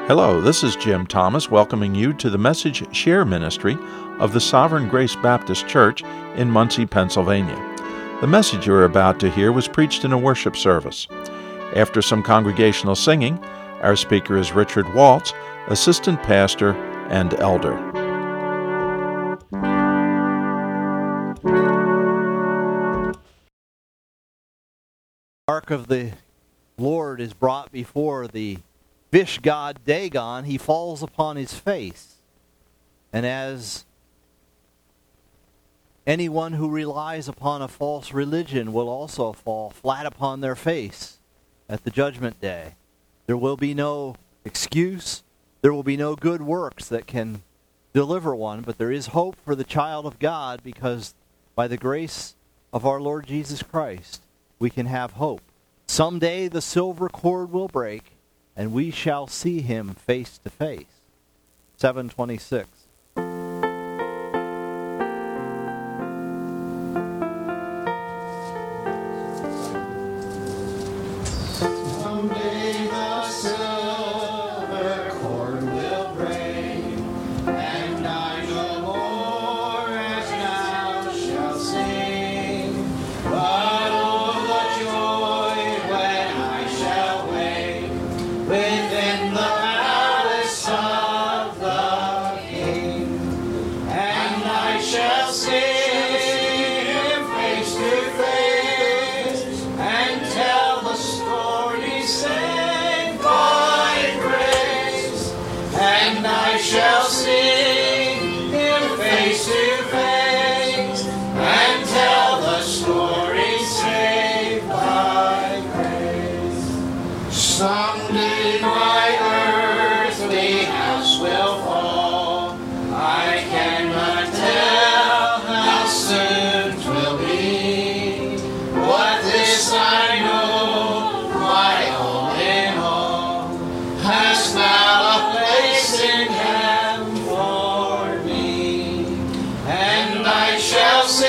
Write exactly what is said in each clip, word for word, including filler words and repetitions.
Hello, this is Jim Thomas welcoming you to the Message Share Ministry of the Sovereign Grace Baptist Church in Muncie, Pennsylvania. The message you're about to hear was preached in a worship service. After some congregational singing, our speaker is Richard Waltz, assistant pastor and elder. Ark of the Lord is brought before the fish god Dagon. He falls upon his face. And as anyone who relies upon a false religion will also fall flat upon their face at the judgment day. There will be no excuse. There will be no good works that can deliver one, but there is hope for the child of God because by the grace of our Lord Jesus Christ, we can have hope. Someday the silver cord will break, and we shall see him face to face. seven twenty-six. Someday the silver cord will break, and I no more as now shall sing. But oh, the joy when I shall wake within the palace of the King, and I shall see him face to face, and tell the story saved by grace, and I shall see him face to face, and tell the story saved by grace. Someday my earthly house will fall. I cannot tell how soon 'twill be. But this I know, my all in all has now a place in heaven for me. And I shall see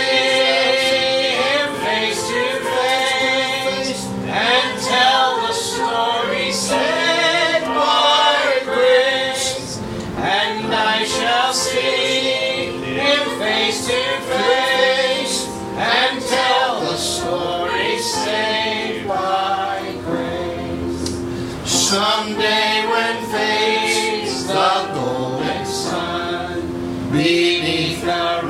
him face to face, and tell the story saved by grace. And I shall see him face to face, and tell the story saved by grace. Someday when fades the golden sun beneath the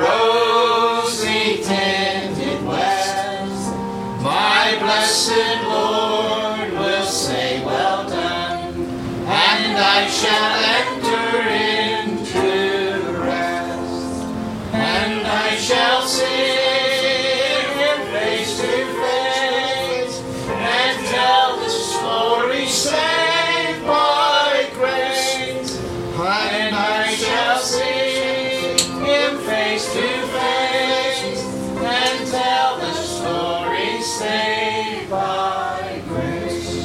rosy tinted west, my blessed Lord will say, well done, and I shall enter into rest. And I shall see him face to face, and tell the story saved by grace. And I shall see him face to face, and tell the story saved by grace.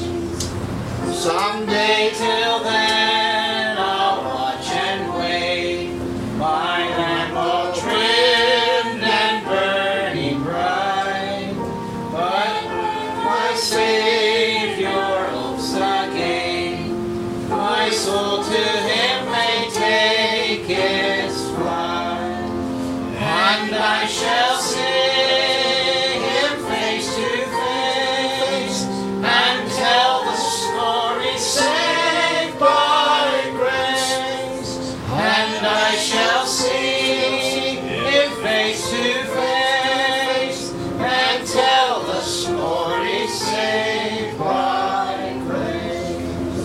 Someday till then I'll watch and wait, my lamp all trimmed and burning bright. But my Savior hopes again, my soul to him may take its flight. And I shall see him face to face, and tell the story saved by grace. And I shall see him face to face, and tell the story saved by grace.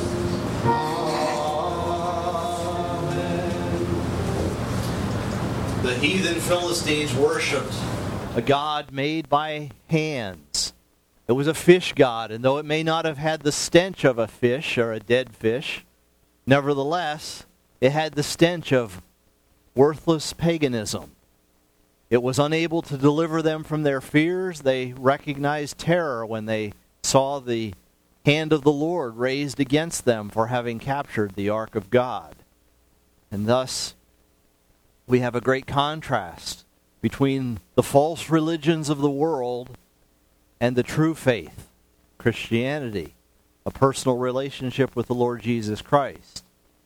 Amen. The heathen Philistines worshipped a god made by hands. It was a fish god, and though it may not have had the stench of a fish or a dead fish, nevertheless, it had the stench of worthless paganism. It was unable to deliver them from their fears. They recognized terror when they saw the hand of the Lord raised against them for having captured the ark of God. And thus, we have a great contrast between the false religions of the world and the true faith, Christianity, a personal relationship with the Lord Jesus Christ.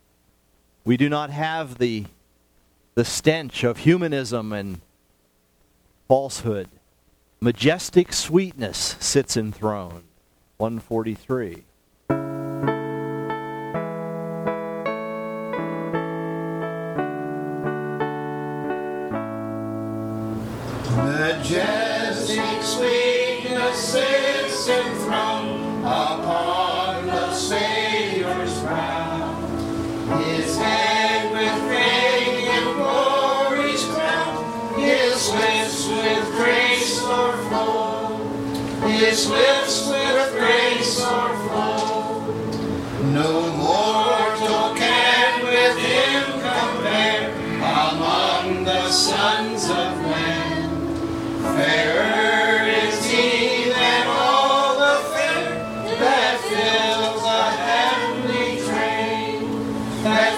We do not have the, the stench of humanism and falsehood. Majestic sweetness sits enthroned. one forty-three. Majestic sweetness sits enthroned upon the Savior's brow. His head with fame and glory's crown. His lips with grace o'erflow. His lips with grace o'erflow. No mortal can with him compare among the sons of men. Fairer is he than all the fair that fills the heavenly train, that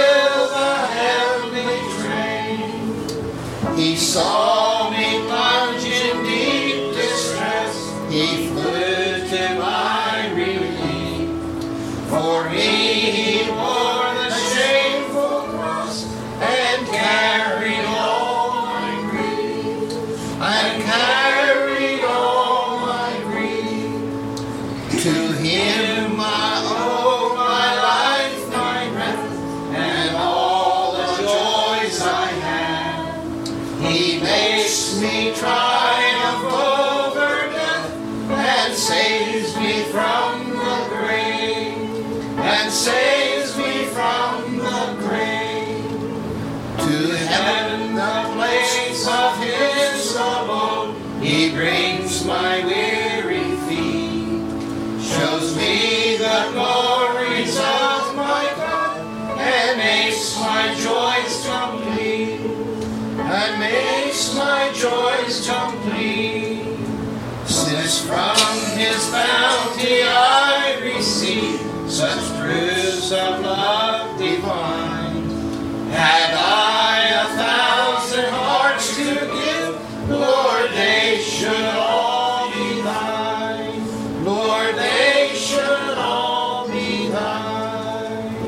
fills the heavenly train. He saw me plunge in deep distress, he flew to my relief. For me he bore the shameful cross and carried all my grief, and carried all my grief. To him I owe my life, my breath, and all the joys I have. He makes me triumph over death, and saves me from the grave, and saves me from the grave. To heaven, the place of his abode, he brings my weary feet, shows me the glories of my God, and makes my joys complete, and makes my joys complete. Since from his bounty I receive such proofs of love divine, had I a thousand hearts to give, Lord, they should all be thine. Lord, they should all be thine.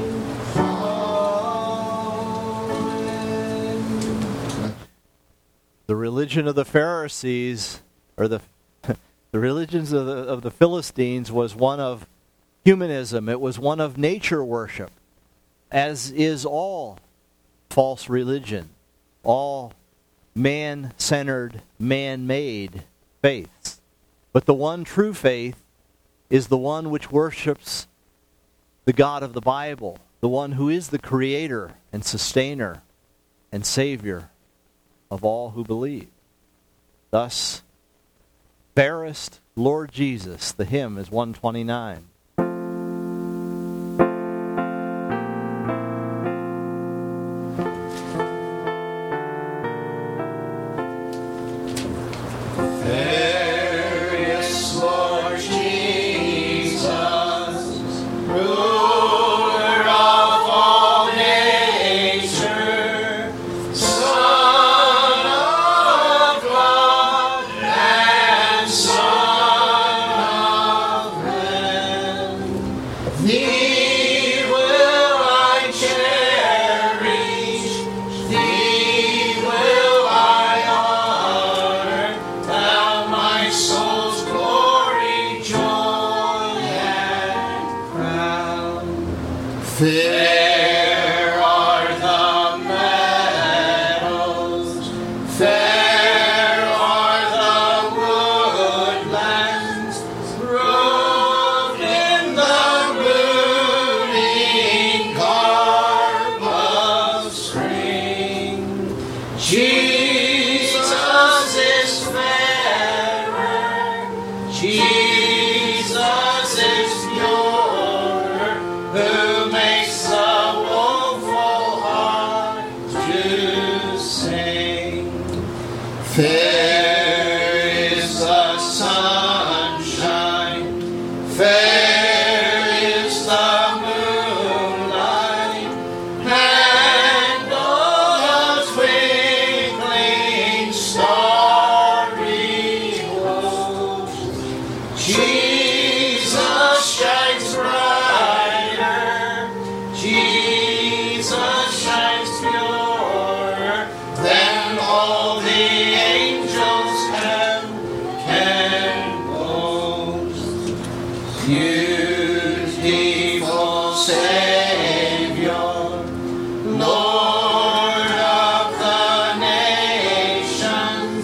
Amen. The religion of the Pharisees, or the the religions of the, of the Philistines, was one of humanism. It was one of nature worship, as is all false religion, all man-centered, man-made faiths. But the one true faith is the one which worships the God of the Bible, the one who is the creator and sustainer and savior of all who believe. Thus, fairest Lord Jesus, the hymn is one twenty-nine. Fairest Lord Jesus, ruler of all nature, Son of God and Son of man, Thee will I cherish, Thee will I honor, Thou my soul's glory, joy, and crown. Fair are the meadows, fair are the woodlands, robed in the blooming garb of spring. Jesus is fairer, Jesus is purer, who makes the woeful heart to sing. Fair is the sunshine, fair is the moonlight, and all the twinkling starry host. Jesus shines brighter, Jesus beautiful Savior, Lord of the nations,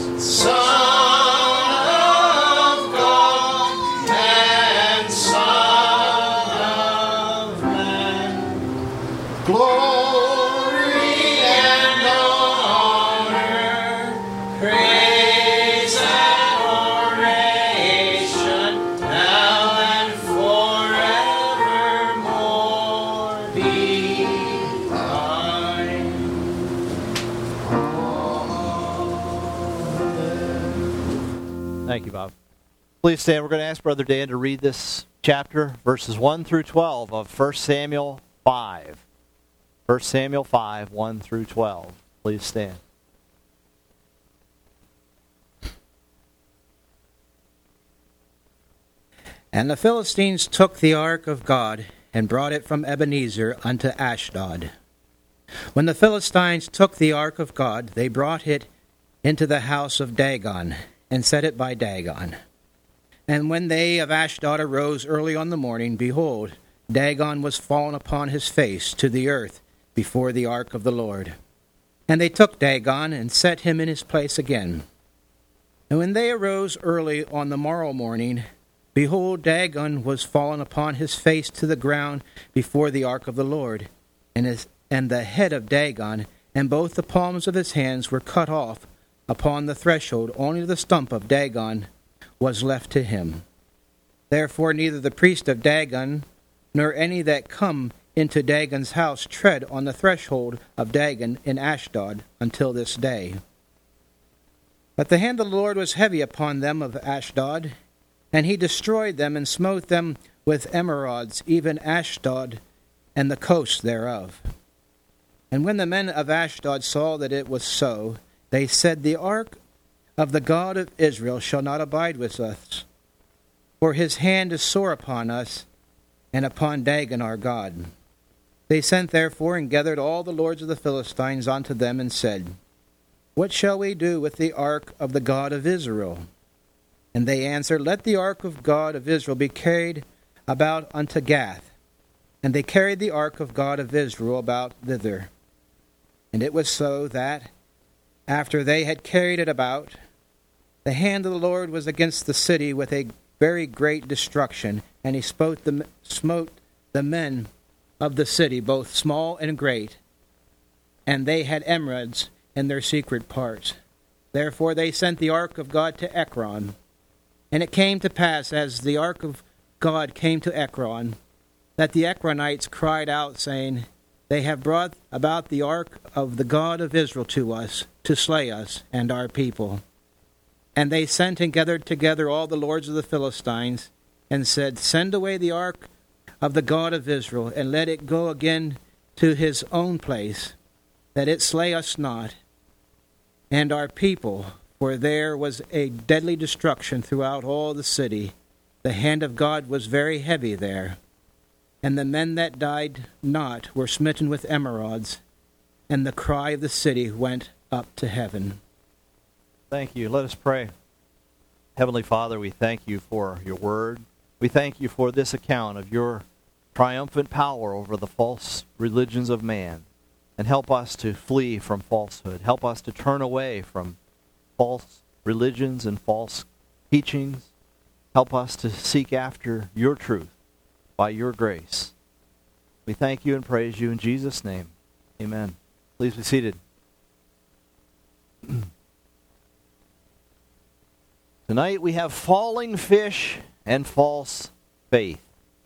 Son of God and Son of man. Glory and honor, praise and oration, now and forevermore be thine. Thank you, Bob. Please stand. We're going to ask Brother Dan to read this chapter, verses one through twelve of First Samuel five. First Samuel five, one through twelve. Please stand. And the Philistines took the ark of God, and brought it from Ebenezer unto Ashdod. When the Philistines took the ark of God, they brought it into the house of Dagon, and set it by Dagon. And when they of Ashdod arose early on the morning, behold, Dagon was fallen upon his face to the earth before the ark of the Lord. And they took Dagon, and set him in his place again. And when they arose early on the morrow morning, behold, Dagon was fallen upon his face to the ground before the ark of the Lord. And, his, and the head of Dagon, and both the palms of his hands were cut off upon the threshold. Only the stump of Dagon was left to him. Therefore neither the priest of Dagon, nor any that come into Dagon's house, tread on the threshold of Dagon in Ashdod until this day. But the hand of the Lord was heavy upon them of Ashdod, and he destroyed them, and smote them with emerods, even Ashdod and the coast thereof. And when the men of Ashdod saw that it was so, they said, The ark of the God of Israel shall not abide with us, for his hand is sore upon us, and upon Dagon our God. They sent therefore and gathered all the lords of the Philistines unto them, and said, What shall we do with the ark of the God of Israel? And they answered, Let the ark of God of Israel be carried about unto Gath. And they carried the ark of God of Israel about thither. And it was so that, after they had carried it about, the hand of the Lord was against the city with a very great destruction, and he smote the, smote the men of the city, both small and great, and they had emerods in their secret parts. Therefore they sent the ark of God to Ekron. And it came to pass, as the ark of God came to Ekron, that the Ekronites cried out, saying, They have brought about the ark of the God of Israel to us, to slay us and our people. And they sent and gathered together all the lords of the Philistines, and said, Send away the ark of the God of Israel, and let it go again to his own place, that it slay us not, and our people. For there was a deadly destruction throughout all the city. The hand of God was very heavy there. And the men that died not were smitten with emerods, and the cry of the city went up to heaven. Thank you. Let us pray. Heavenly Father, we thank you for your word. We thank you for this account of your triumphant power over the false religions of man. And help us to flee from falsehood. Help us to turn away from false religions and false teachings. Help us to seek after your truth by your grace. We thank you and praise you in Jesus' name. Amen. Please be seated. Tonight we have falling fish and false faith.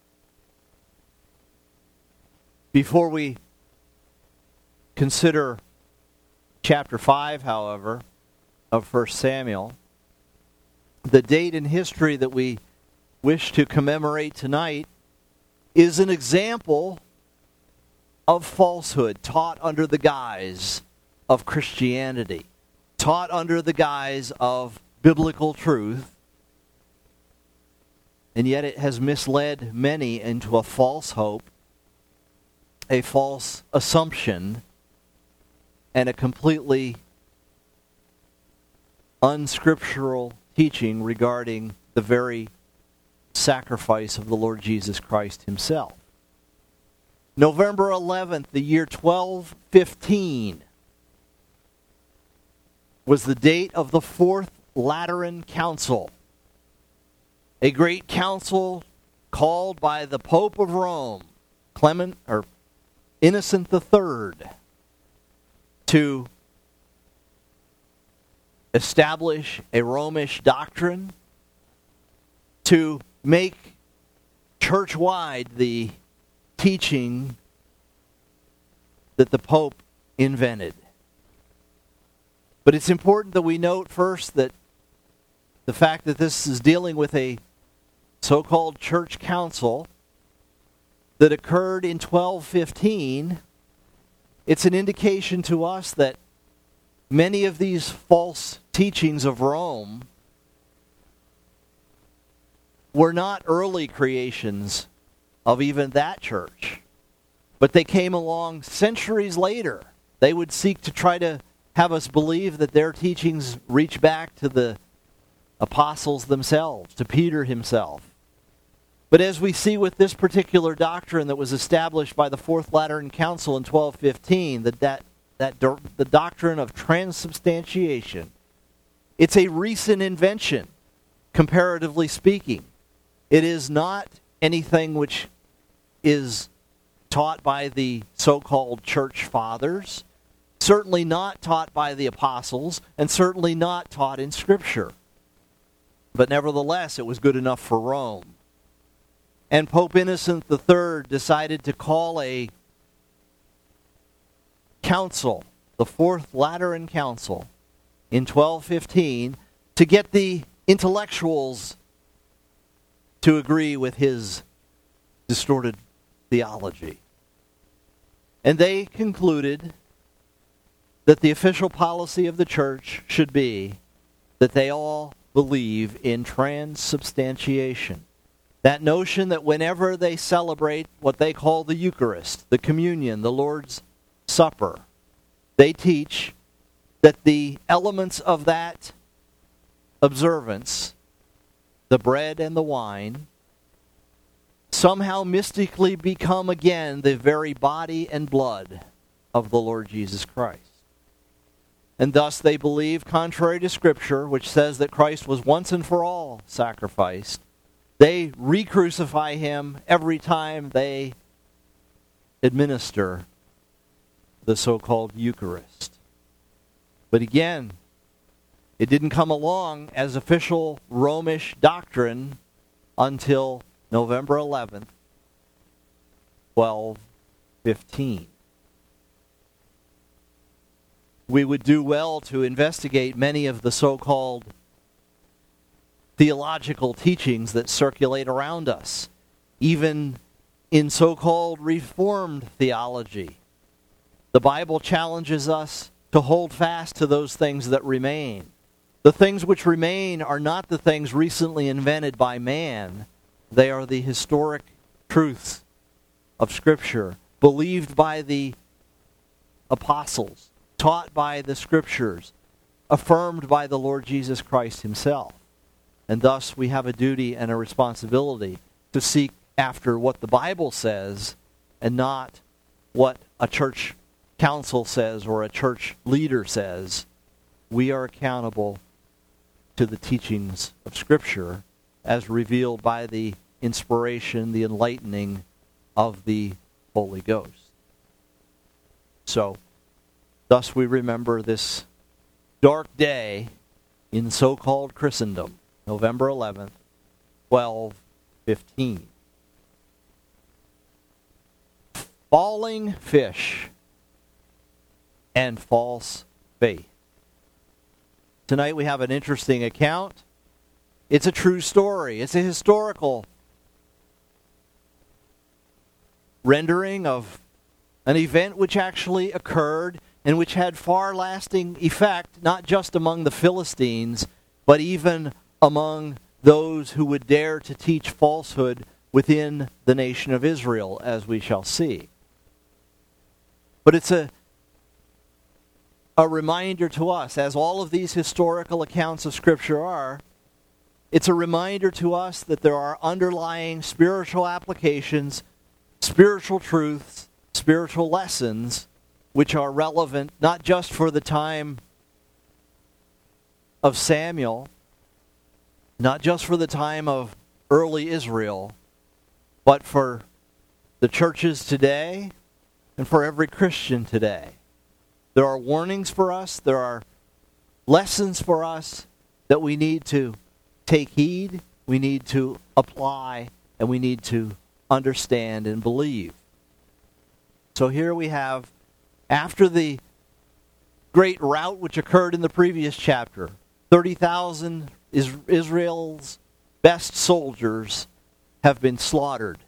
Before we consider chapter five, however, of First Samuel, the date in history that we wish to commemorate tonight is an example of falsehood taught under the guise of Christianity, taught under the guise of biblical truth, and yet it has misled many into a false hope, a false assumption, and a completely unscriptural teaching regarding the very sacrifice of the Lord Jesus Christ himself. November eleventh, the year twelve fifteen, was the date of the Fourth Lateran Council, a great council called by the Pope of Rome, Clement or Innocent the Third, to establish a Romish doctrine, to make church-wide the teaching that the Pope invented. But it's important that we note first that the fact that this is dealing with a so-called church council that occurred in twelve fifteen, it's an indication to us that many of these false teachings of Rome were not early creations of even that church, but they came along centuries later. They would seek to try to have us believe that their teachings reach back to the apostles themselves, to Peter himself. But as we see with this particular doctrine that was established by the Fourth Lateran Council in twelve fifteen, that, that, that do, the doctrine of transubstantiation, it's a recent invention, comparatively speaking. It is not anything which is taught by the so-called church fathers, certainly not taught by the apostles, and certainly not taught in Scripture. But nevertheless, it was good enough for Rome. And Pope Innocent the Third decided to call a council, the Fourth Lateran Council, in twelve fifteen, to get the intellectuals to agree with his distorted theology. And they concluded that the official policy of the church should be that they all believe in transubstantiation. That notion that whenever they celebrate what they call the Eucharist, the communion, the Lord's Supper, they teach that the elements of that observance, the bread and the wine, somehow mystically become again the very body and blood of the Lord Jesus Christ. And thus they believe, contrary to Scripture, which says that Christ was once and for all sacrificed, they re-crucify him every time they administer the so-called Eucharist. But again, it didn't come along as official Romish doctrine until November eleventh, twelve fifteen. We would do well to investigate many of the so-called theological teachings that circulate around us, even in so-called Reformed theology. The Bible challenges us to hold fast to those things that remain. The things which remain are not the things recently invented by man. They are the historic truths of Scripture, believed by the apostles, taught by the Scriptures, affirmed by the Lord Jesus Christ himself. And thus we have a duty and a responsibility to seek after what the Bible says and not what a church council says or a church leader says. We are accountable to the teachings of Scripture as revealed by the inspiration, the enlightening of the Holy Ghost. So, thus we remember this dark day in so-called Christendom, November eleventh, twelve fifteen. Falling fish and false faith. Tonight we have an interesting account. It's a true story. It's a historical rendering of an event which actually occurred and which had far-lasting effect, not just among the Philistines, but even among those who would dare to teach falsehood within the nation of Israel, as we shall see. But it's a a reminder to us, as all of these historical accounts of Scripture are, it's a reminder to us that there are underlying spiritual applications, spiritual truths, spiritual lessons, which are relevant not just for the time of Samuel, not just for the time of early Israel, but for the churches today and for every Christian today. There are warnings for us, there are lessons for us that we need to take heed, we need to apply, and we need to understand and believe. So here we have, after the great rout which occurred in the previous chapter, thirty thousand is Israel's best soldiers have been slaughtered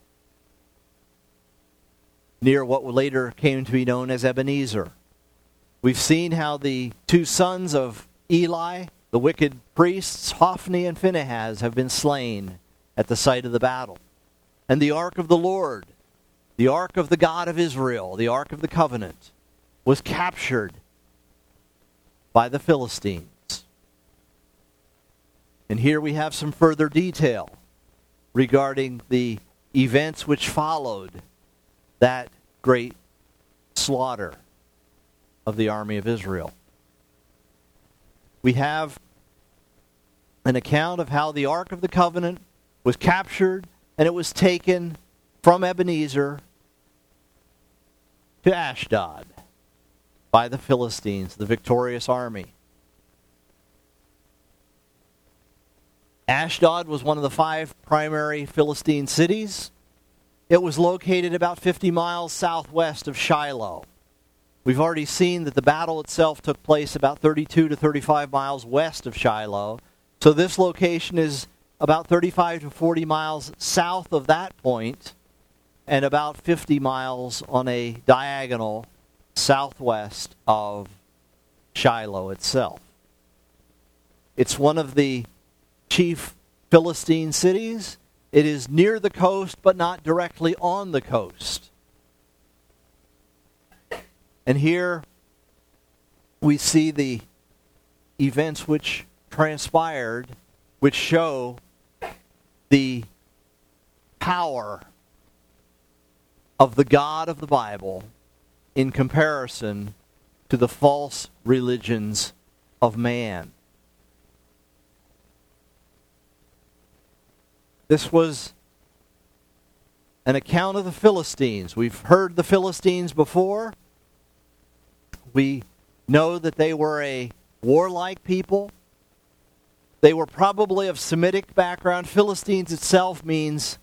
near what later came to be known as Ebenezer. We've seen how the two sons of Eli, the wicked priests, Hophni and Phinehas, have been slain at the site of the battle. And the ark of the Lord, the ark of the God of Israel, the ark of the covenant, was captured by the Philistines. And here we have some further detail regarding the events which followed that great slaughter of the army of Israel. We have an account of how the Ark of the Covenant was captured and it was taken from Ebenezer to Ashdod by the Philistines, the victorious army. Ashdod was one of the five primary Philistine cities. It was located about fifty miles southwest of Shiloh. We've already seen that the battle itself took place about thirty-two to thirty-five miles west of Shiloh. So this location is about thirty-five to forty miles south of that point and about fifty miles on a diagonal southwest of Shiloh itself. It's one of the chief Philistine cities. It is near the coast, but not directly on the coast. And here we see the events which transpired, which show the power of the God of the Bible in comparison to the false religions of man. This was an account of the Philistines. We've heard the Philistines before. We know that they were a warlike people. They were probably of Semitic background. Philistines itself means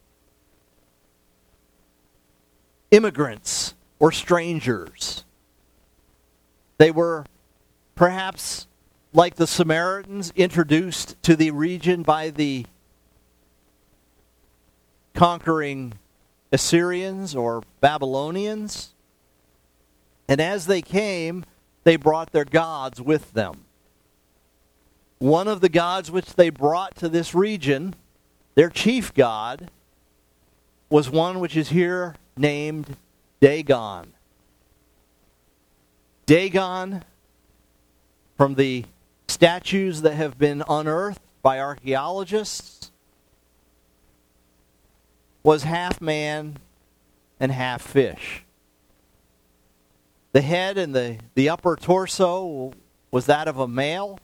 immigrants or strangers. They were perhaps, like the Samaritans, introduced to the region by the conquering Assyrians or Babylonians. And as they came, they brought their gods with them. One of the gods which they brought to this region, their chief god, was one which is here named Dagon. Dagon, from the statues that have been unearthed by archaeologists, was half man and half fish. The head and the, the upper torso was that of a male.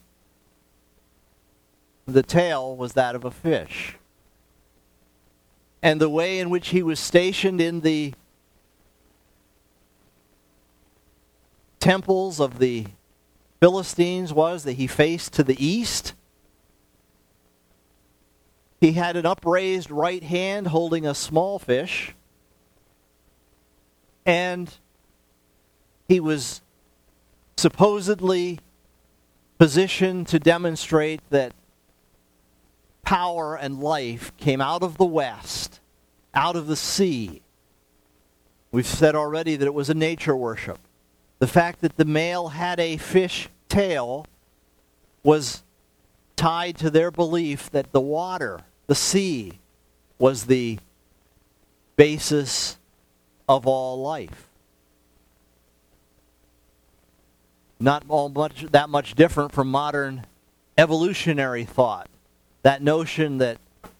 The tail was that of a fish. And the way in which he was stationed in the temples of the Philistines was that he faced to the east. He had an upraised right hand holding a small fish. And he was supposedly positioned to demonstrate that power and life came out of the west, out of the sea. We've said already that it was a nature worship. The fact that the male had a fish tail was tied to their belief that the water, the sea, was the basis of all life. Not all much that much different from modern evolutionary thought, that notion that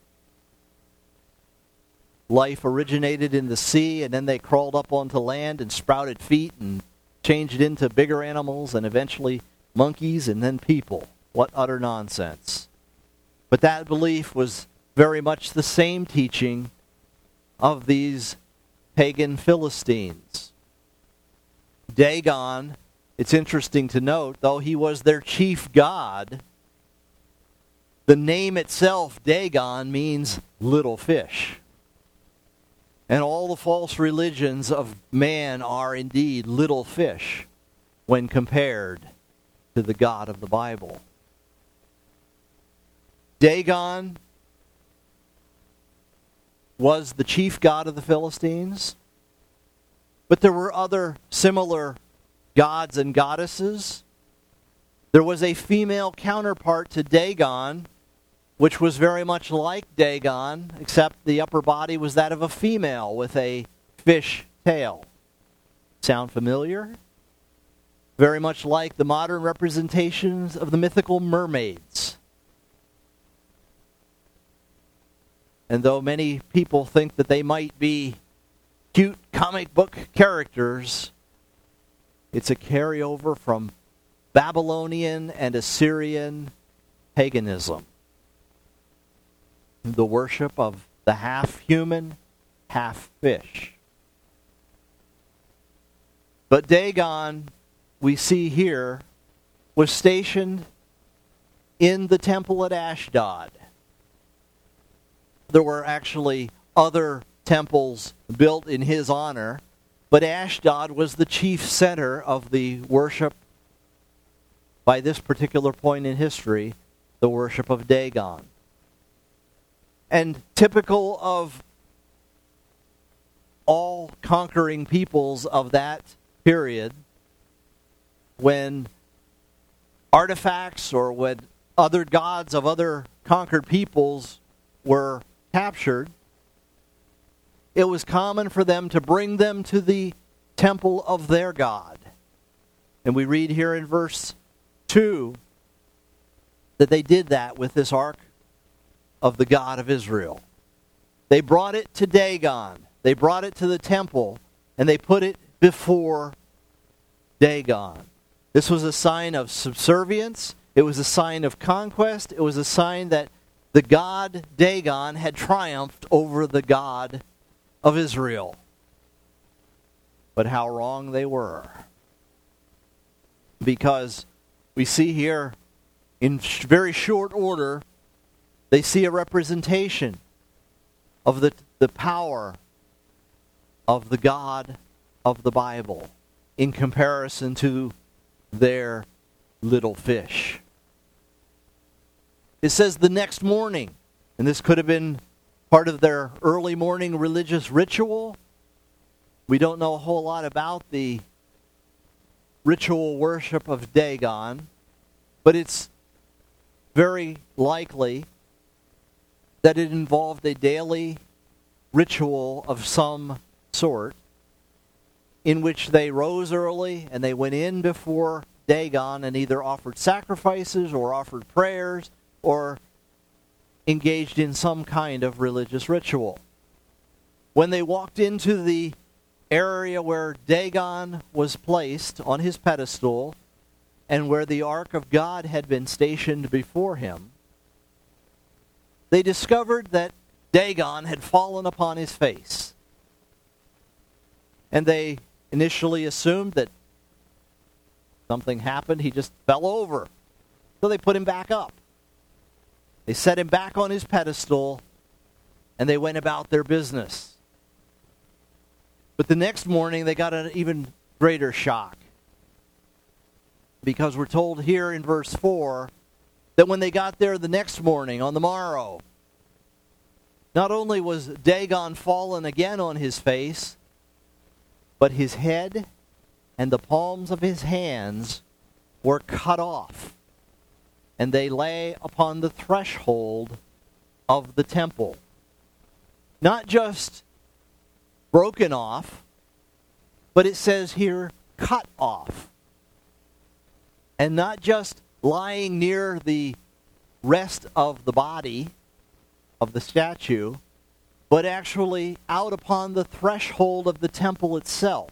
life originated in the sea and then they crawled up onto land and sprouted feet and changed into bigger animals and eventually monkeys and then people. What utter nonsense. But that belief was very much the same teaching of these pagan Philistines. Dagon, it's interesting to note, though he was their chief god, the name itself, Dagon, means little fish. And all the false religions of man are indeed little fish when compared to the God of the Bible. Dagon was the chief god of the Philistines, but there were other similar gods and goddesses. There was a female counterpart to Dagon, which was very much like Dagon, except the upper body was that of a female with a fish tail. Sound familiar? Very much like the modern representations of the mythical mermaids. And though many people think that they might be cute comic book characters, it's a carryover from Babylonian and Assyrian paganism. The worship of the half-human, half-fish. But Dagon, we see here, was stationed in the temple at Ashdod. There were actually other temples built in his honor, but Ashdod was the chief center of the worship, by this particular point in history, the worship of Dagon. And typical of all conquering peoples of that period, when artifacts or when other gods of other conquered peoples were captured, it was common for them to bring them to the temple of their god. And we read here in verse two that they did that with this ark of the God of Israel. They brought it to Dagon. They brought it to the temple, and they put it before Dagon. This was a sign of subservience. It was a sign of conquest. It was a sign that the god Dagon had triumphed over the God of Israel. But how wrong they were. Because we see here, in very short order, they see a representation of the, the power of the God of the Bible in comparison to their little fish. It says the next morning, and this could have been part of their early morning religious ritual. We don't know a whole lot about the ritual worship of Dagon, but it's very likely that it involved a daily ritual of some sort in which they rose early and they went in before Dagon and either offered sacrifices or offered prayers or engaged in some kind of religious ritual. When they walked into the area where Dagon was placed on his pedestal and where the ark of God had been stationed before him, they discovered that Dagon had fallen upon his face. And they initially assumed that something happened. He just fell over. So they put him back up. They set him back on his pedestal, and they went about their business. But the next morning, they got an even greater shock. Because we're told here in verse four that when they got there the next morning, on the morrow, not only was Dagon fallen again on his face, but his head and the palms of his hands were cut off. And they lay upon the threshold of the temple. Not just broken off, but it says here, cut off. And not just lying near the rest of the body of the statue, but actually out upon the threshold of the temple itself.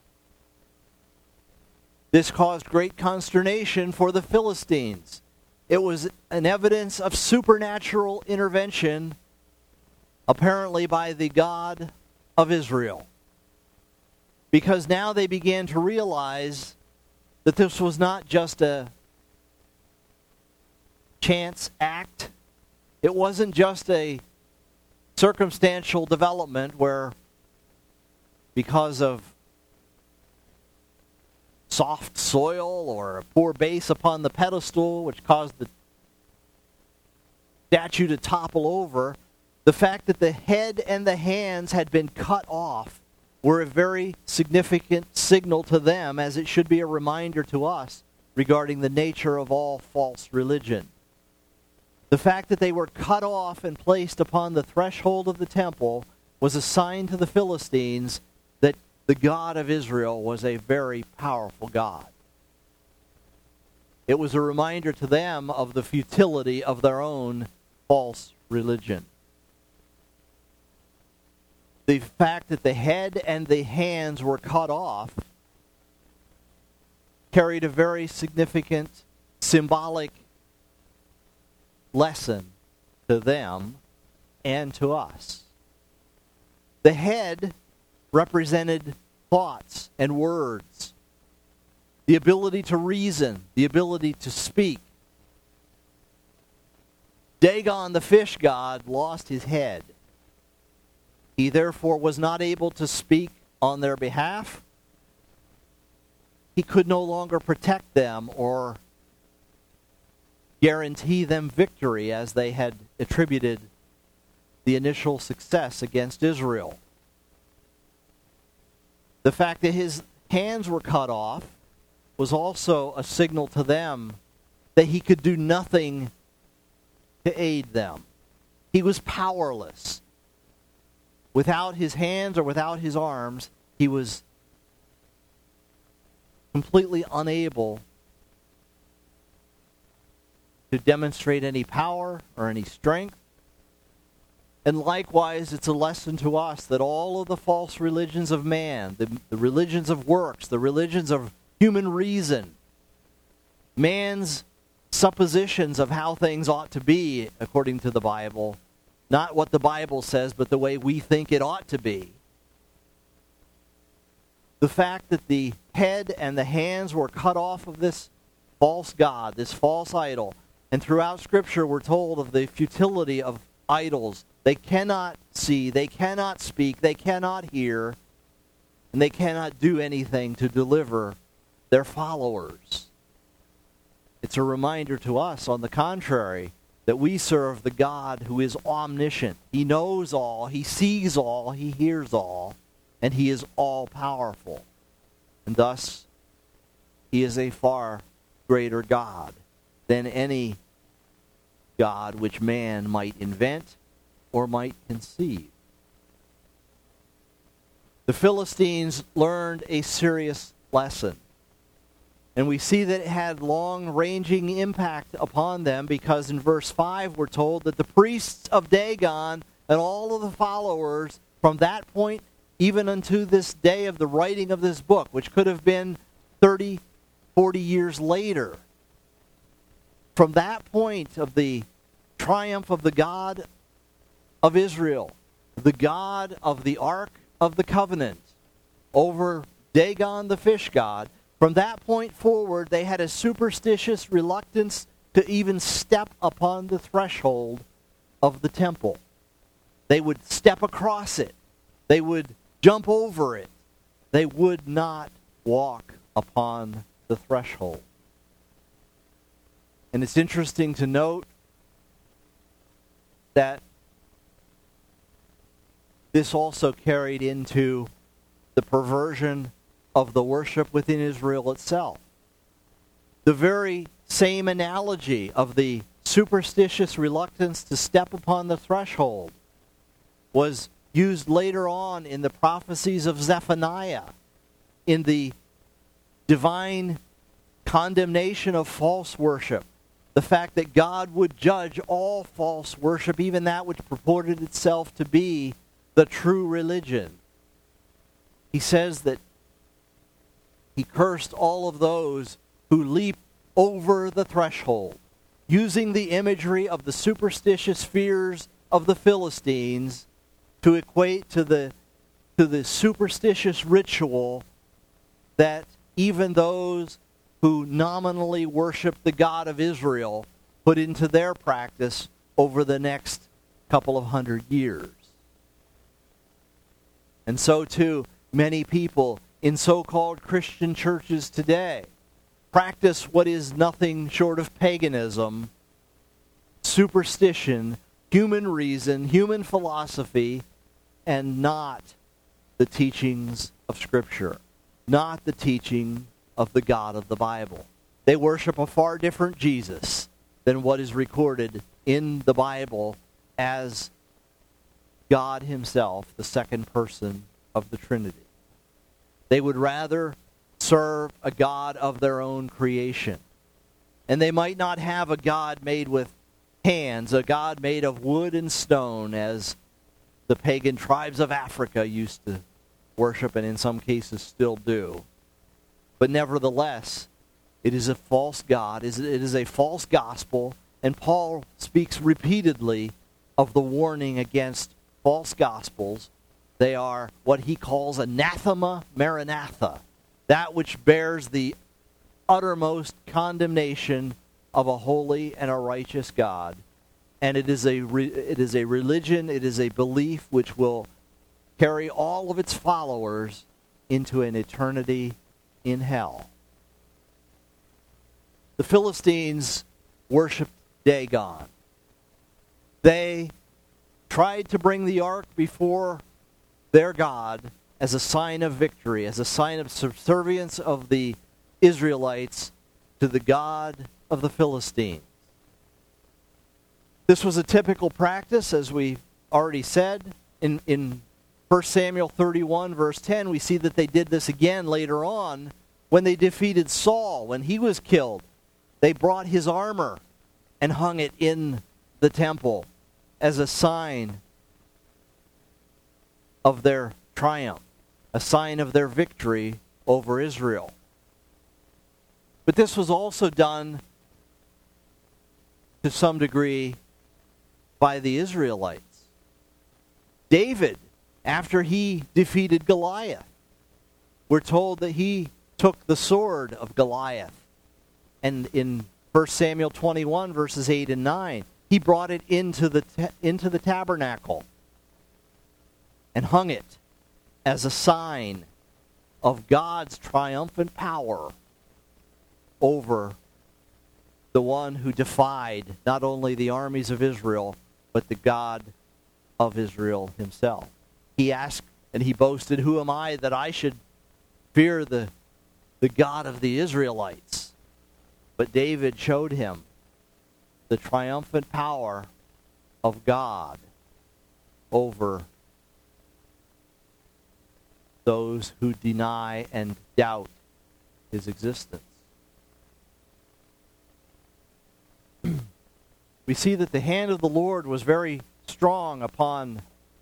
This caused great consternation for the Philistines. It was an evidence of supernatural intervention, apparently by the God of Israel. Because now they began to realize that this was not just a chance act. It wasn't just a circumstantial development where, because of soft soil or a poor base upon the pedestal, which caused the statue to topple over, the fact that the head and the hands had been cut off were a very significant signal to them, as it should be a reminder to us regarding the nature of all false religion. The fact that they were cut off and placed upon the threshold of the temple was a sign to the Philistines that the God of Israel was a very powerful God. It was a reminder to them of the futility of their own false religion. The fact that the head and the hands were cut off carried a very significant symbolic lesson to them and to us. The head represented thoughts and words, the ability to reason, the ability to speak. Dagon, the fish god, lost his head. He therefore was not able to speak on their behalf. He could no longer protect them or guarantee them victory as they had attributed the initial success against Israel. The fact that his hands were cut off was also a signal to them that he could do nothing to aid them. He was powerless. Without his hands or without his arms, he was completely unable to demonstrate any power or any strength. And likewise, it's a lesson to us that all of the false religions of man, the, the religions of works, the religions of human reason, man's suppositions of how things ought to be according to the Bible, not what the Bible says, but the way we think it ought to be. The fact that the head and the hands were cut off of this false god, this false idol, and throughout Scripture we're told of the futility of idols. They cannot see, they cannot speak, they cannot hear, and they cannot do anything to deliver their followers. It's a reminder to us, on the contrary, that we serve the God who is omniscient. He knows all, he sees all, he hears all, and he is all-powerful. And thus, he is a far greater God than any God which man might invent or might conceive. The Philistines learned a serious lesson. And we see that it had long-ranging impact upon them, because in verse five we're told that the priests of Dagon and all of the followers from that point even unto this day of the writing of this book, which could have been thirty, forty years later, from that point of the triumph of the God of Israel, the God of the Ark of the Covenant, over Dagon the fish god, from that point forward, they had a superstitious reluctance to even step upon the threshold of the temple. They would step across it. They would jump over it. They would not walk upon the threshold. And it's interesting to note that this also carried into the perversion of the worship within Israel itself. The very same analogy of the superstitious reluctance to step upon the threshold was used later on in the prophecies of Zephaniah, in the divine condemnation of false worship the fact that God would judge all false worship, even that which purported itself to be the true religion. He says that he cursed all of those who leap over the threshold, using the imagery of the superstitious fears of the Philistines to equate to the, to the superstitious ritual that even those who nominally worship the God of Israel put into their practice over the next couple of hundred years. And so too, many people in so-called Christian churches today practice what is nothing short of paganism, superstition, human reason, human philosophy, and not the teachings of Scripture, not the teaching of the God of the Bible. They worship a far different Jesus than what is recorded in the Bible as God himself, the second person of the Trinity. They would rather serve a God of their own creation. And they might not have a God made with hands, a God made of wood and stone, as the pagan tribes of Africa used to worship and in some cases still do. But nevertheless, it is a false God, it is a false gospel, and Paul speaks repeatedly of the warning against false gospels. They are what he calls anathema maranatha, that which bears the uttermost condemnation of a holy and a righteous God. And it is a re- it is a religion, it is a belief which will carry all of its followers into an eternity in hell. The Philistines worshipped Dagon. They tried to bring the ark before their God as a sign of victory, as a sign of subservience of the Israelites to the God of the Philistines. This was a typical practice, as we already said. In, in First Samuel thirty-one, verse ten, we see that they did this again later on when they defeated Saul, when he was killed. They brought his armor and hung it in the temple as a sign of their triumph, a sign of their victory over Israel. But this was also done to some degree by the Israelites. David, after he defeated Goliath, we're told that he took the sword of Goliath. And in First Samuel twenty-one, verses eight and nine, he brought it into the ta- into the tabernacle and hung it as a sign of God's triumphant power over the one who defied not only the armies of Israel, but the God of Israel himself. He asked and he boasted, "Who am I that I should fear the, the God of the Israelites?" But David showed him the triumphant power of God over those who deny and doubt his existence. We see that the hand of the Lord was very strong upon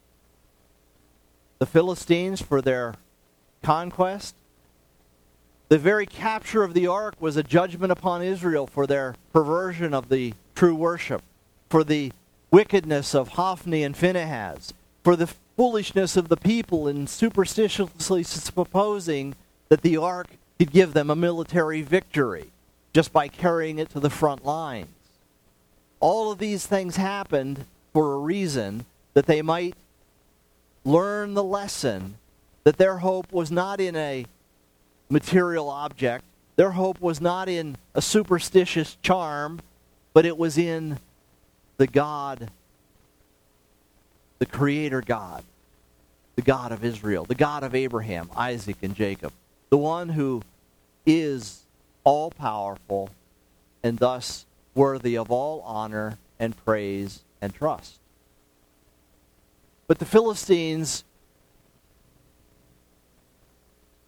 the Philistines for their conquest. The very capture of the ark was a judgment upon Israel for their perversion of the true worship, for the wickedness of Hophni and Phinehas, for the foolishness of the people in superstitiously supposing that the ark could give them a military victory just by carrying it to the front lines. All of these things happened for a reason, that they might learn the lesson that their hope was not in a material object, their hope was not in a superstitious charm, but it was in the God, the Creator God, the God of Israel, the God of Abraham, Isaac, and Jacob, the one who is all-powerful and thus worthy of all honor and praise and trust. But the Philistines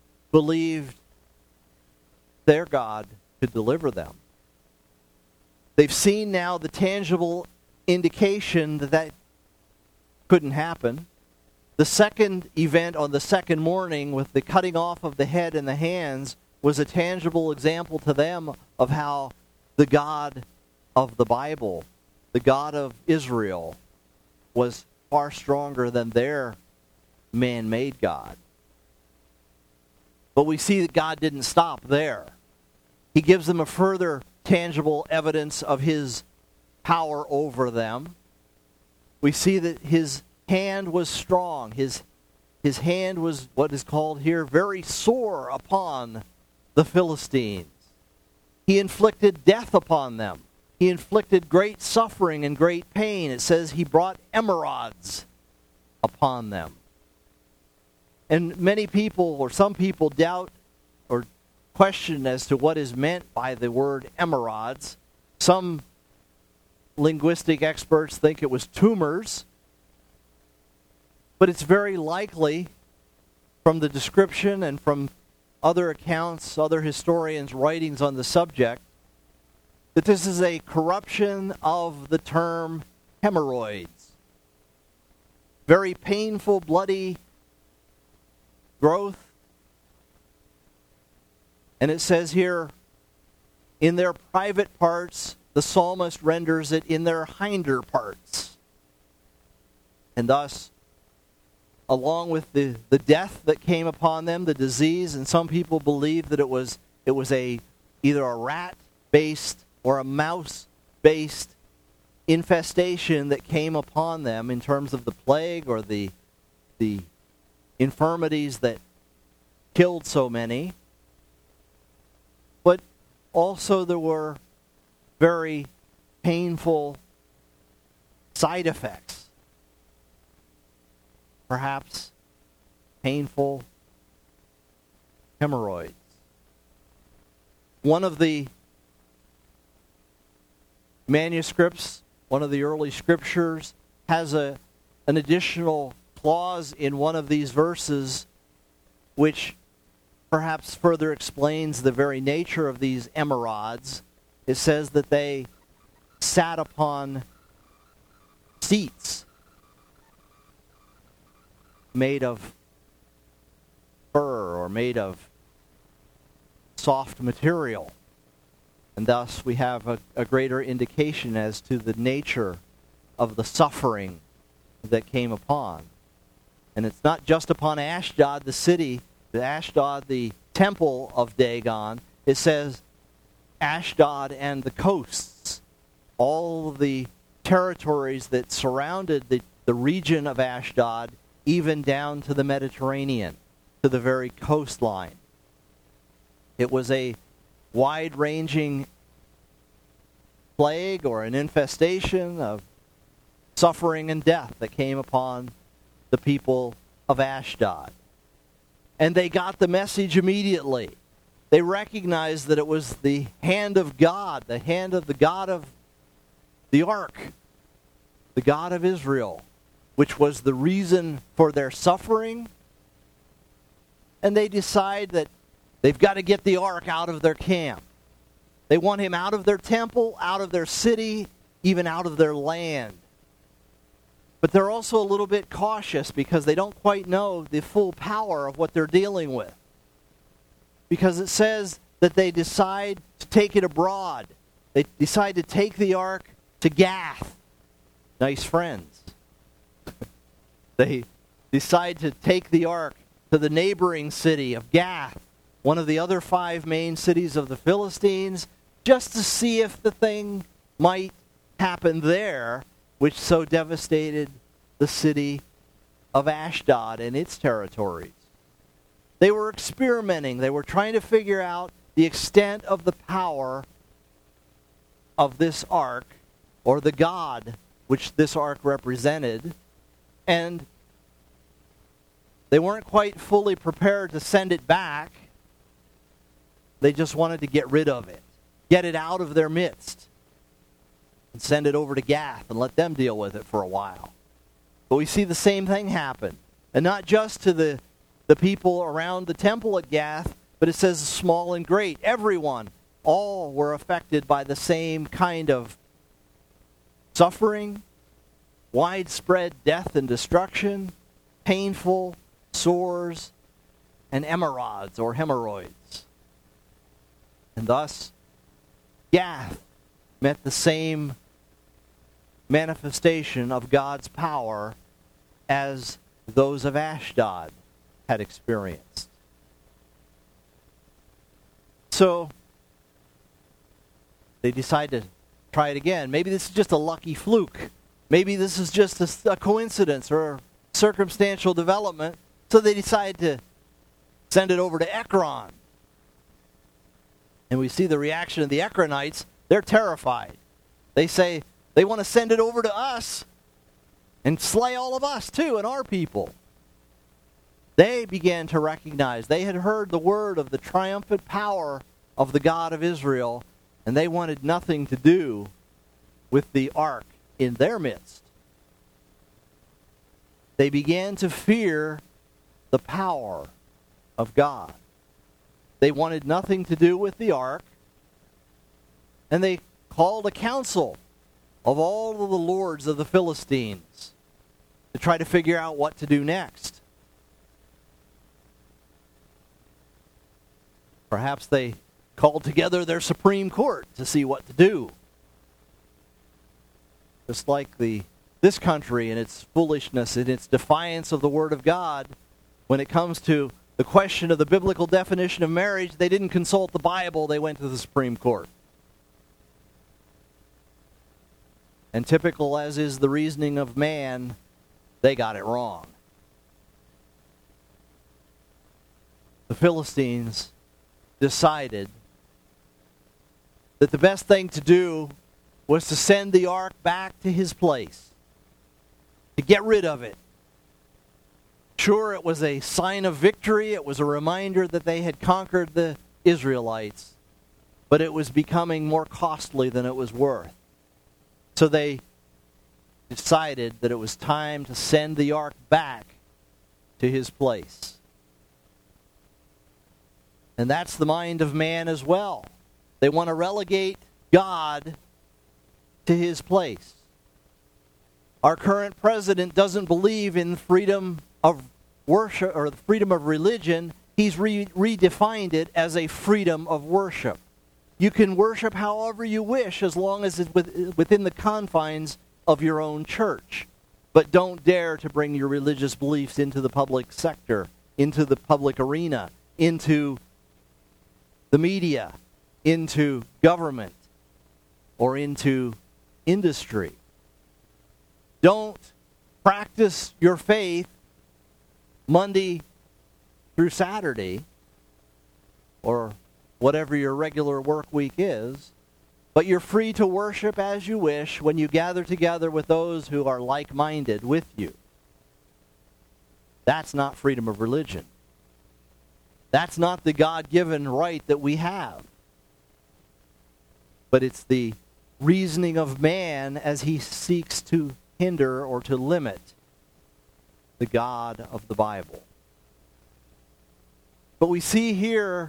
believed their God could deliver them. they've seen now the tangible indication that that couldn't happen. The second event on the second morning with the cutting off of the head and the hands was a tangible example to them of how the God of the Bible, the God of Israel, was far stronger than their man-made God. But we see that God didn't stop there. He gives them a further tangible evidence of his power over them. We see that his hand was strong. His, his hand was what is called here very sore upon the Philistines. He inflicted death upon them. He inflicted great suffering and great pain. It says he brought emerods upon them. And many people, or some people, doubt or question as to what is meant by the word emerods. Some linguistic experts think it was tumors. But it's very likely, from the description and from other accounts, other historians' writings on the subject, that this is a corruption of the term hemorrhoids. Very painful, bloody growth. And it says here, in their private parts, the psalmist renders it in their hinder parts. And thus, along with the, the death that came upon them, the disease, and some people believe that it was it was a either a rat-based or a mouse-based infestation that came upon them in terms of the plague or the the infirmities that killed so many. But also there were very painful side effects. Perhaps painful hemorrhoids. One of the manuscripts, one of the early scriptures, has a an additional clause in one of these verses which perhaps further explains the very nature of these emerods. It says that they sat upon seats made of fur or made of soft material. And thus we have a, a greater indication as to the nature of the suffering that came upon. And it's not just upon Ashdod, the city, the Ashdod, the temple of Dagon. It says Ashdod and the coasts, all the territories that surrounded the, the region of Ashdod, even down to the Mediterranean, to the very coastline. It was a wide-ranging plague or an infestation of suffering and death that came upon the people of Ashdod. And they got the message immediately. They recognized that it was the hand of God, the hand of the God of the ark, the God of Israel, which was the reason for their suffering. And they decide that they've got to get the ark out of their camp. They want him out of their temple, out of their city, even out of their land. But they're also a little bit cautious because they don't quite know the full power of what they're dealing with. Because it says that they decide to take it abroad. They decide to take the ark to Gath. Nice friends. They decide to take the ark to the neighboring city of Gath, one of the other five main cities of the Philistines, just to see if the thing might happen there, which so devastated the city of Ashdod and its territories. They were experimenting. They were trying to figure out the extent of the power of this ark, or the God which this ark represented, and they weren't quite fully prepared to send it back. They just wanted to get rid of it, get it out of their midst, and send it over to Gath and let them deal with it for a while. But we see the same thing happen. And not just to the, the people around the temple at Gath, but it says small and great. Everyone, all were affected by the same kind of suffering, widespread death and destruction, painful sores, and emerods or hemorrhoids. And thus, Gath met the same manifestation of God's power as those of Ashdod had experienced. So, they decide to try it again. Maybe this is just a lucky fluke. Maybe this is just a, a coincidence or a circumstantial development. So they decide to send it over to Ekron. And we see the reaction of the Ekronites. They're terrified. They say they want to send it over to us and slay all of us too and our people. They began to recognize they had heard the word of the triumphant power of the God of Israel, and they wanted nothing to do with the ark in their midst. They began to fear the power of God. They wanted nothing to do with the ark, and they called a council of all of the lords of the Philistines to try to figure out what to do next. Perhaps they called together their Supreme Court to see what to do. Just like the this country and its foolishness and its defiance of the Word of God, when it comes to the question of the biblical definition of marriage, they didn't consult the Bible, they went to the Supreme Court. And typical as is the reasoning of man, they got it wrong. The Philistines decided that the best thing to do was to send the ark back to his place, to get rid of it. Sure, it was a sign of victory. It was a reminder that they had conquered the Israelites, but it was becoming more costly than it was worth. So they decided that it was time to send the ark back to his place. And that's the mind of man as well. They want to relegate God to his place. Our current president doesn't believe in freedom of worship or the freedom of religion. He's re- redefined it as a freedom of worship. You can worship however you wish as long as it's within the confines of your own church. But don't dare to bring your religious beliefs into the public sector, into the public arena, into the media, into government, or into industry. Don't practice your faith Monday through Saturday, or whatever your regular work week is, but you're free to worship as you wish when you gather together with those who are like-minded with you. That's not freedom of religion. That's not the God-given right that we have. But it's the reasoning of man as he seeks to hinder or to limit the God of the Bible. But we see here,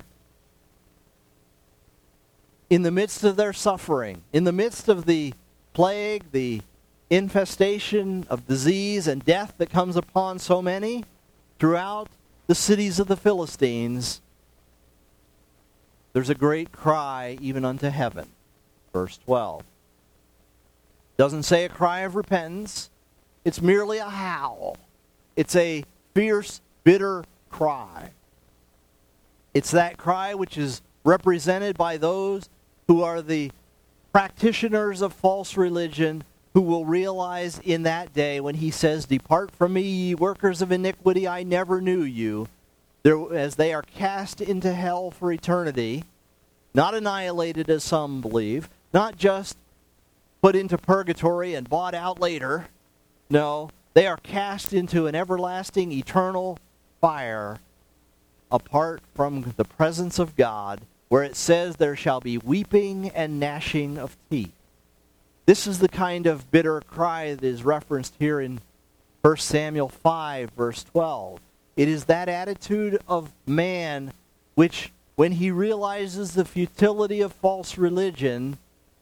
in the midst of their suffering, in the midst of the plague, the infestation of disease and death that comes upon so many throughout the cities of the Philistines, there's a great cry even unto heaven. Verse twelve. Doesn't say a cry of repentance. It's merely a howl. It's a fierce, bitter cry. It's that cry which is represented by those who are the practitioners of false religion, who will realize in that day when he says, "Depart from me, ye workers of iniquity, I never knew you," there, as they are cast into hell for eternity, not annihilated as some believe, not just put into purgatory and bought out later. No, they are cast into an everlasting, eternal fire apart from the presence of God, where it says there shall be weeping and gnashing of teeth. This is the kind of bitter cry that is referenced here in First Samuel five, verse twelve. It is that attitude of man which when he realizes the futility of false religion,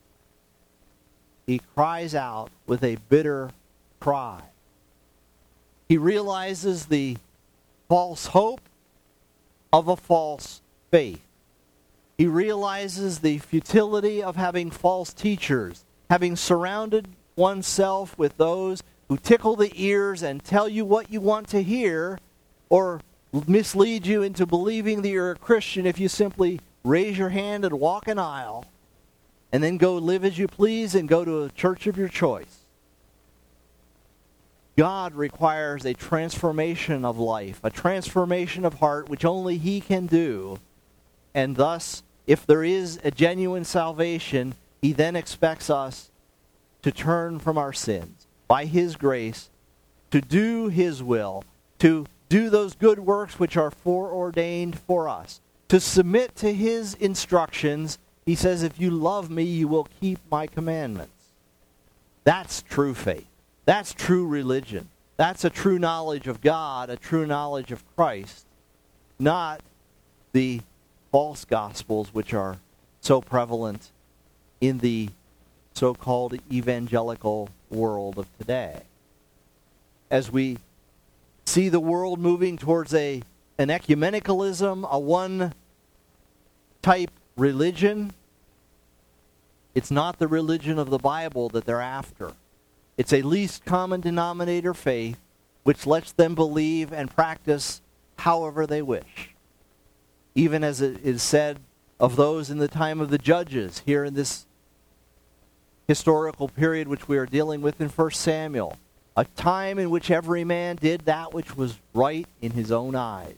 he cries out with a bitter cry. He realizes the false hope of a false faith. He realizes the futility of having false teachers, having surrounded oneself with those who tickle the ears and tell you what you want to hear, or mislead you into believing that you're a Christian if you simply raise your hand and walk an aisle and then go live as you please and go to a church of your choice. God requires a transformation of life, a transformation of heart, which only He can do. And thus, if there is a genuine salvation, He then expects us to turn from our sins by His grace, to do His will, to do those good works which are foreordained for us, to submit to His instructions. He says, if you love me, you will keep my commandments. That's true faith. That's true religion. That's a true knowledge of God, a true knowledge of Christ, not the false gospels which are so prevalent in the so-called evangelical world of today. As we see the world moving towards a an ecumenicalism, a one-type religion, it's not the religion of the Bible that they're after. It's a least common denominator faith which lets them believe and practice however they wish. Even as it is said of those in the time of the judges, here in this historical period which we are dealing with in First Samuel, a time in which every man did that which was right in his own eyes.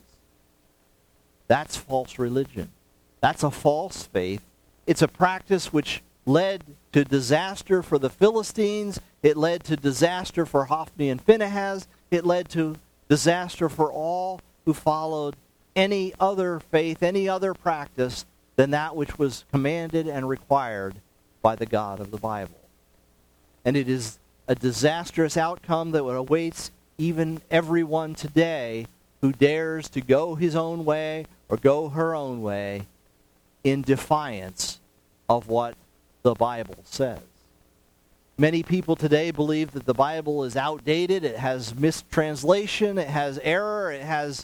That's false religion. That's a false faith. It's a practice which led to disaster for the Philistines. It led to disaster for Hophni and Phinehas. It led to disaster for all who followed any other faith, any other practice than that which was commanded and required by the God of the Bible. And it is a disastrous outcome that awaits even everyone today who dares to go his own way or go her own way in defiance of what the Bible says. Many people today believe that the Bible is outdated, it has mistranslation, it has error, it has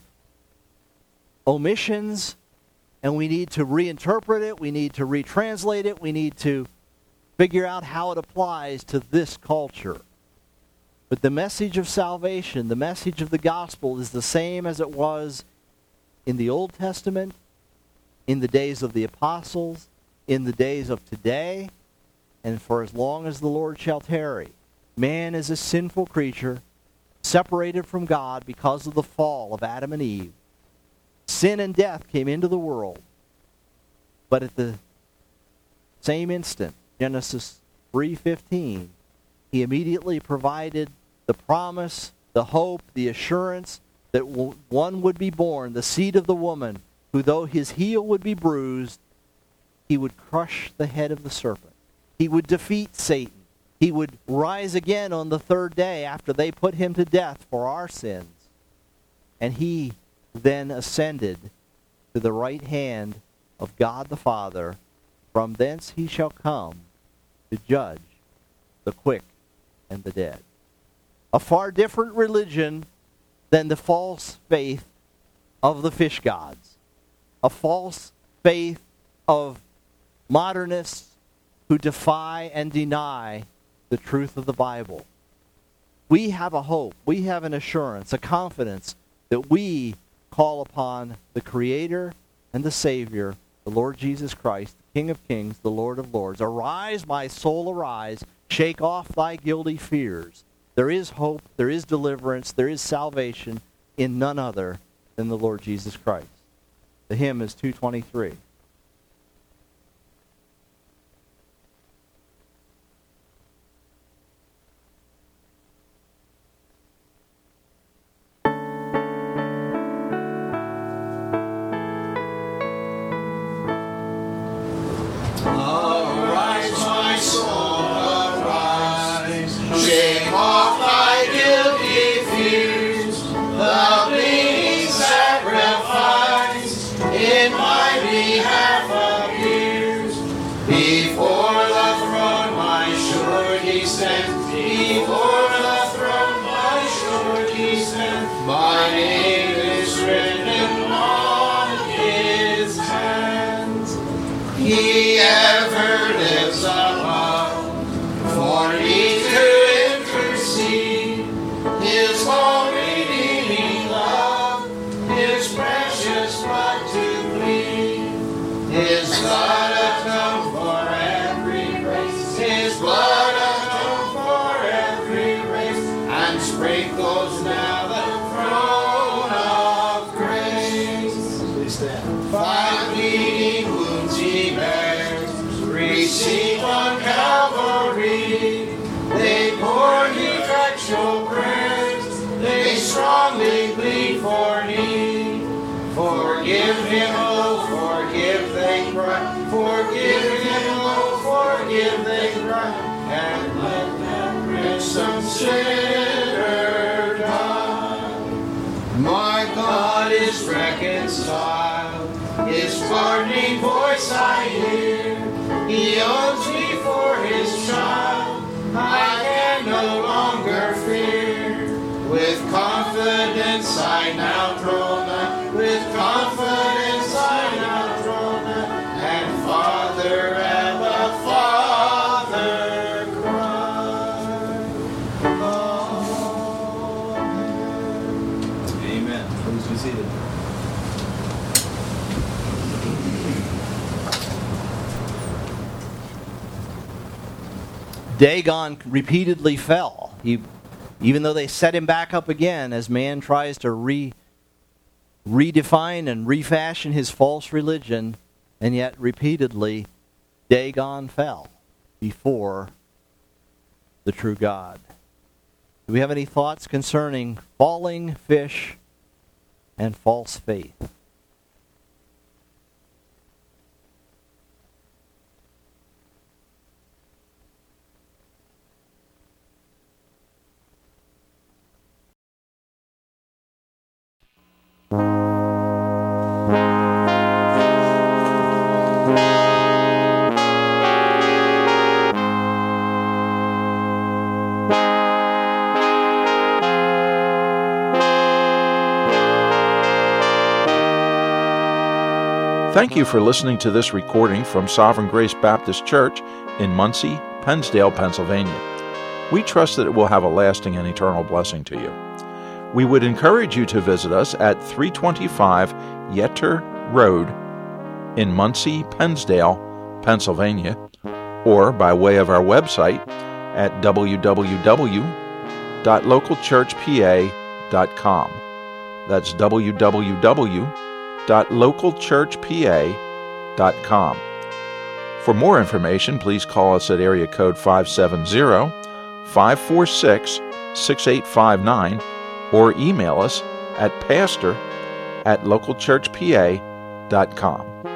omissions, and we need to reinterpret it, we need to retranslate it, we need to figure out how it applies to this culture. But the message of salvation, the message of the gospel is the same as it was in the Old Testament, in the days of the apostles, in the days of today, and for as long as the Lord shall tarry. Man is a sinful creature, separated from God because of the fall of Adam and Eve. Sin and death came into the world. But at the same instant, Genesis three fifteen, He immediately provided the promise, the hope, the assurance that one would be born, the seed of the woman, who though his heel would be bruised, he would crush the head of the serpent. He would defeat Satan. He would rise again on the third day after they put him to death for our sins. And he then ascended to the right hand of God the Father. From thence he shall come to judge the quick and the dead. A far different religion than the false faith of the fish gods. A false faith of modernists who defy and deny the truth of the Bible. We have a hope, we have an assurance, a confidence that we call upon the Creator and the Savior, the Lord Jesus Christ, the King of Kings, the Lord of Lords. Arise, my soul, arise. Shake off thy guilty fears. There is hope, there is deliverance, there is salvation in none other than the Lord Jesus Christ. The hymn is two twenty-three. In my being. sent. My name is written on his hands. He ever lives above for me to intercede. His whole redeeming love, his precious blood to plead. His blood atoned for every race. His blood atoned for every race, and sprinkles now the throne of grace. Please stand. Five bleeding wounds he bears, received on Calvary. They pour effectual prayers, they strongly plead for need. Forgive him, oh, forgive, they cry. Forgive him, oh, forgive, they cry. And let that ransom sinner die. My God is reconciled, his pardoning voice I hear. He owns me for his child, I can no longer fear. With confidence I now draw nigh, with confidence I now draw nigh, and Father, Abba, Father, cry. Amen. Amen. Please be seated. Dagon repeatedly fell. He, even though they set him back up again as man tries to re, redefine and refashion his false religion, and yet repeatedly Dagon fell before the true God. Do we have any thoughts concerning falling fish and false faith? Thank you for listening to this recording from Sovereign Grace Baptist Church in Muncie, Pennsdale, Pennsylvania. We trust that it will have a lasting and eternal blessing to you. We would encourage you to visit us at three twenty-five Yetter Road in Muncie, Pennsdale, Pennsylvania, or by way of our website at w w w dot local church p a dot com. That's w w w dot local church p a dot com. For more information, please call us at area code five seven zero, five four six, six eight five nine or email us at pastor at local church p a dot com.